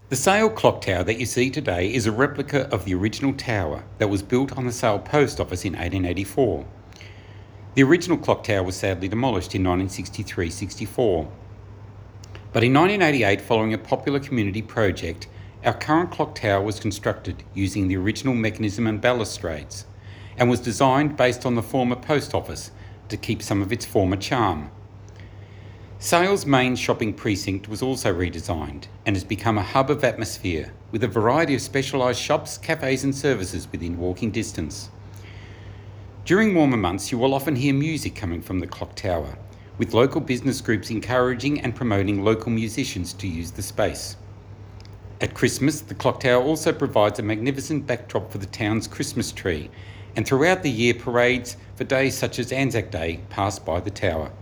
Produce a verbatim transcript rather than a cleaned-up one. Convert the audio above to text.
The Sale clock tower that you see today is a replica of the original tower that was built on the Sale post office in eighteen eighty-four. The original clock tower was sadly demolished in nineteen sixty-three sixty-four. But in nineteen eighty-eight, following a popular community project, our current clock tower was constructed using the original mechanism and balustrades, and was designed based on the former post office to keep some of its former charm. Sale's main shopping precinct was also redesigned and has become a hub of atmosphere with a variety of specialised shops, cafes and services within walking distance. During warmer months, you will often hear music coming from the clock tower, with local business groups encouraging and promoting local musicians to use the space. At Christmas, the clock tower also provides a magnificent backdrop for the town's Christmas tree, and throughout the year parades for days such as Anzac Day pass by the tower.